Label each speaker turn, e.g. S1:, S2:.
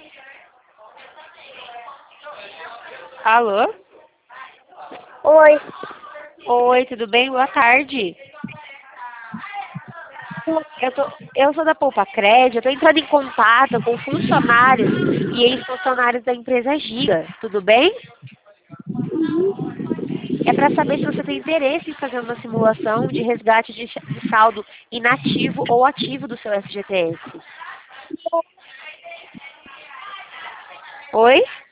S1: Alô?
S2: Oi.
S1: Oi, tudo bem? Boa tarde. Eu sou da Poupa Crédito, eu tô entrando em contato com funcionários e ex-funcionários da empresa Giga, tudo bem? É para saber se você tem interesse em fazer uma simulação de resgate de saldo inativo ou ativo do seu FGTS. Oi?